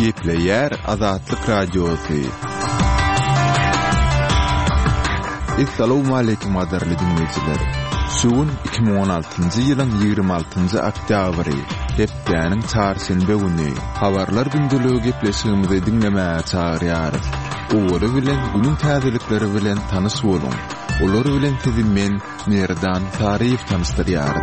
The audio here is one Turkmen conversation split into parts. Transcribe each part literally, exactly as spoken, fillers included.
Gepleyer Azatlyk Radiosu. Assalamu alaykum adarly dinleyijiler. Şuun iki bin on altyncı ýylyň ýygrimi altyncı oktýabry, hepdeniň çarşembe güni. Habarlar gündüligi gepleşigimizi dinlemäge çagyrýar. Oğlu bilen günün täzelikleri bilen tanış bolun. Olar bilen sizi men Merdan Taryýew tanystyrýar.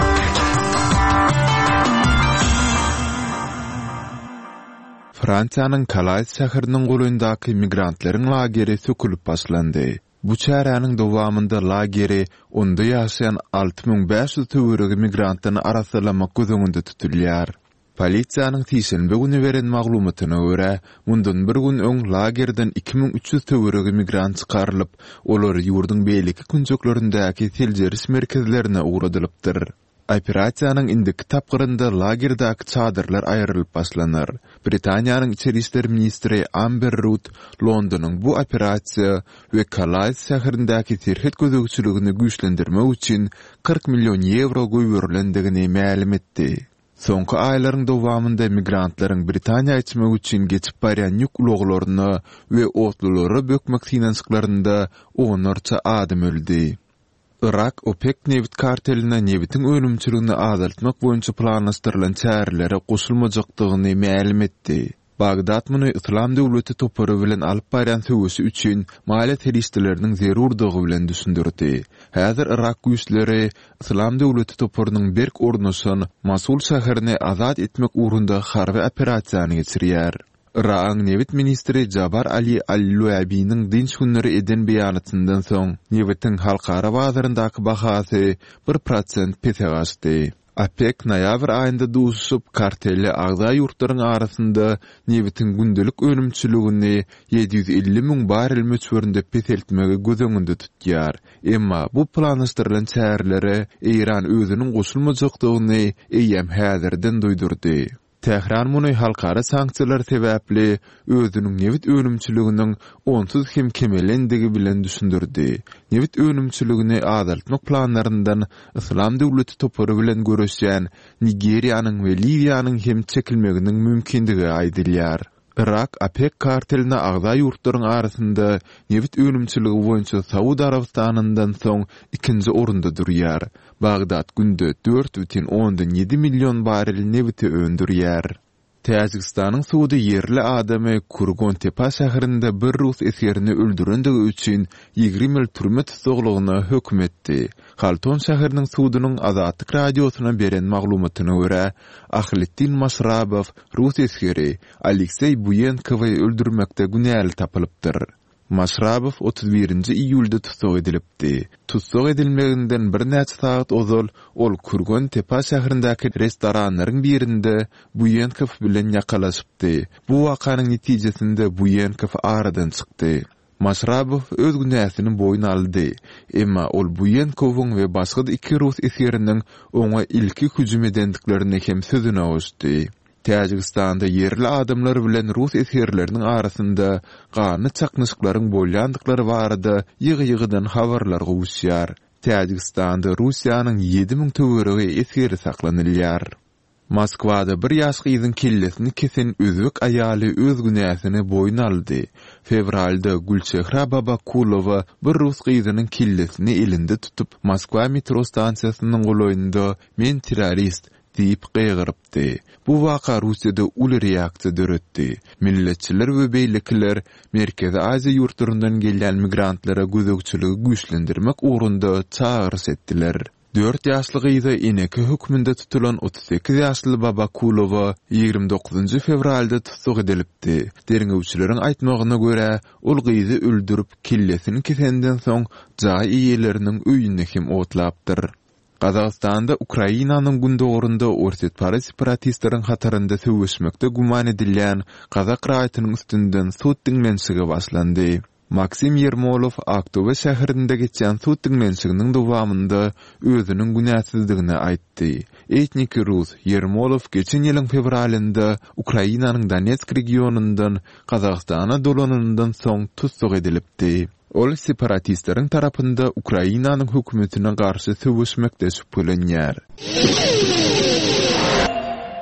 Fransiýanyň Calais şäheriniň goýundaky migrantleriň lageri sökülip başlandy. Bu çäranyň dowamında lageri onda ýaşaýan alty ming beş ýüz töweregi migrantlaryny arasalamak gözüňünde tutulýar. Polisiýanyň tiýşelbe güni beren maglumatyna görä, mundan bir gün öň lagerden iki ming üç ýüz töweregi migrant çykarylyp, olar ýurduň beýleki künjeklerindäki teljeriş merkezlerine uğradylypdyr. Operasiýanyň indiki tapgyrynda lagerdäki çadyrlar aýrylyp başlanar. Britaniýanyň içeri işler ministri Amber Rudd Londonyň bu operasiýa we Calais şäherindäki terhet gözegçiligini güýçlendirmek üçin kırk milyon euro goýberlendigini ma'lum etdi. Soňky aýlaryň dowamında migrantlaryň Britaniýa içmek üçin geçip barýan ýük ulaglaryny we otlulary bökmek finansyklарynda onlarça adam öldi. Irak OPEC nevit karteline nevitin ölümçülüğünü azaltmak boýunça planlaşdyrylan çärelere goşulmajakdygyny ma'lum etdi. Bagdad muny İslam döwleti topary bilen alyp barýan söwüşi üçin maliýe teristleriniň zerurdygy bilen düşündirdi. Häzir Irak güýçleri İslam döwleti toparynyň berk ornaşan Mosul şäherini azat etmek uğrunda harby operasiýany geçirýär. Irak'ın Nevit Ministri Jabar Ali Al-Luabi'nin dinç günleri eden beýanatyndan soň Nevitin halkara bazaryndaky bahasy bir prosent petegaşdy. OPEC noýabr aýynda duşup kartelli agza ýurtlaryň arasynda Nevitin gündelik ölümçüligini ýedi ýüz elli ming barrel möçberinde peteltmegi gözüňünde tutýar. Emma bu planlaşdyrylan çärelere Iran özüniň goşulmajakdygyny eýem häzirden duýdurdy. Tehran muny halkara sanksiýalar sebäpli özüniň nevit ölümçüliginiň onsuz hem kemelendigi bilen düşündirdi. Nevit ölümçüligini azaltmak planlaryndan İslam döwleti topary bilen görüşýän Nigeriýanyň we Liwiýanyň hem çekilmeginiň mümkindigi aýdylýar. Irak OPEC karteline agza ýurtlaryň arasynda nevit ölümçüligi boýunça Saudi Arabistanyndan soň ikinji orunda durýar. Bagdad günde dört бүтүн oňdan ýedi milyon barrel neviti öndürýär. Täjikistanyň suwdy yerli adamy Kurgon Tepa şäherinde bir rus eserini öldürendigi üçin ýygrimi ýyl türme tutsagylygyna hökm etdi. Halton şäheriniň suwdynyň Azatlyk radiosuna beren maglumatyna görä, Ahlettin Masrabow rus eseri Aleksey Buyenkowy öldürmekde günäli tapylypdyr. Masrabow otuz birinji iýulda tutsag edilipdi. Tutsag edilmeginden bir näçe saat ozal ol Kurgon Tepa şäherindäki restoranlaryň birinde Buyenkow bilen ýakalaşypdy. Bu wakanyň netijesinde Buyenkow aradan çykdy. Masrabow öz günäsini boýuna aldy. Emma ol Buyenkowyň we başga iki rus eseriniň oňa ilki hüjüm edendiklerini hem sözüne oşdy. Täjikistanda yerli adamlar bilen rus eserleriniň arasynda gany çaknyşyklaryň bolýandyklary barada ýygy-ýygydan habarlar gowuşýar. Täjikistanda Russiýanyň ýedi ming töweregi eseri saklanylýar. Moskwada bir ýaşky ýygyň kellesini kesen özbek aýaly öz günäsini boýuna aldy. Fevralda Gulçehra Babakulowa bir rus gyzynyň kellesini elinde tutup Moskwa metro stansiýasynyň goloýunda "Men terrorist" diýip gıýgyrypdy. Bu waka Russiýada uly reaksiýa döretdi. Milletçiler we beýlekiler Merkezi Aziýa ýurtlaryndan gelýän migrantlara gözegçiligi güýçlendirmek uğrunda çağırış etdiler. dört ýaşly gyza eneki hökmünde tutulan otuz sekiz ýaşly Babakulowa ýygrimi dokuzunji fevralda tutsag edilipdi. Derňewçileriň aýtmagyna görä, ol gyzy öldürüp kellesini kesenden soň jaý iýeleriniň öýüne hem otlapdyr. Qazaqstanda Ukrainanyň gündogorunda orsetpara separatistleriň hatarynda söwüşmekde guman edilýän Qazaq raýatynyň üstünden sud dinlensigi başlandy. Maksim Yermolov Aktobe şäherinde geçen sud dinlensiginiň dowamında özüniň günäsizdigini aýtdy. Etnik rus Yermolov geçen ýylyň fevralynda Ukrainanyň Donetsk regionundan Qazaqstana dolanandan soň tutsag edilipdi. Ol separatistlerin tarapında Ukrainanyň hökümetine garşy söwüşmekde şüphelenýär.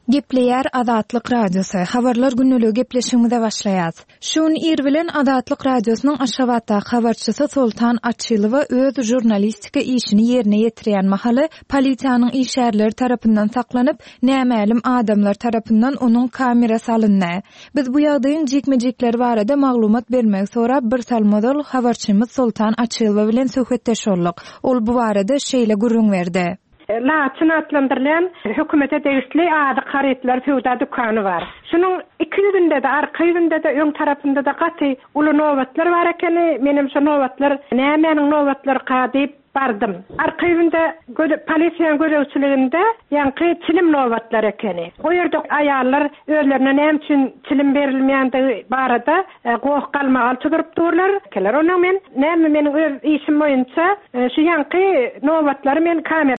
Gepleýär Azatlyk radiosu. Habarlar günnüligi gepleşigimize başlaýar. Şuň ir bilen Azatlyk radiosynyň Aşgabatda habarçysy Sultan Açylowa öz jurnalistika işini ýerine ýetirýän mahaly polisiýanyň işgärleri tarapyndan saklanyp, nämälim adamlar tarapyndan onuň kamerasy alyndy. Biz bu ýagdaýyň jekmejekleri barada maglumat bermek sorap bir salmodal habarçymyz Sultan Açylowa bilen söhbetdeş boldyk. Ol bu barada şeýle gurrun berdi. Laçyn atlandyrılan hökümete degişli ady karetler fewda dükany bar. Şunun iki ýüzünde de arka ýüzünde de öň tarapynda da gaty uly nowatlar bar ekeni. Menim şu nowatlar nämeň nowatlar kadyp bardım. Arka ýüzünde polisiýa görevçiliginde ýanky çilim nowatlar ekeni. O ýerde aýallar özlerine näme üçin çilim berilmeýändi barada goýup galmagal tutup durlar. Keler ona men näme meniň öz işim boýunça şu ýanky nowatlary men kamer